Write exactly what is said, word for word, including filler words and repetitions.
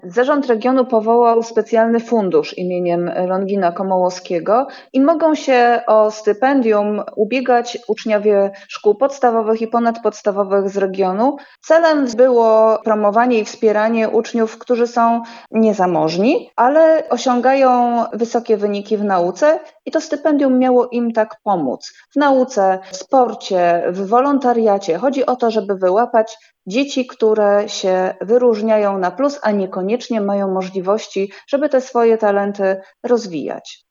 Zarząd regionu powołał specjalny fundusz imieniem Longina Komołowskiego i mogą się o stypendium ubiegać uczniowie szkół podstawowych i ponadpodstawowych z regionu. Celem było promowanie i wspieranie uczniów, którzy są niezamożni, ale osiągają wysokie wyniki w nauce i to stypendium miało im tak pomóc. W nauce, w sporcie, w wolontariacie. Chodzi o to, żeby wyłapać dzieci, które się wyróżniają na plus, a niekoniecznie mają możliwości, żeby te swoje talenty rozwijać.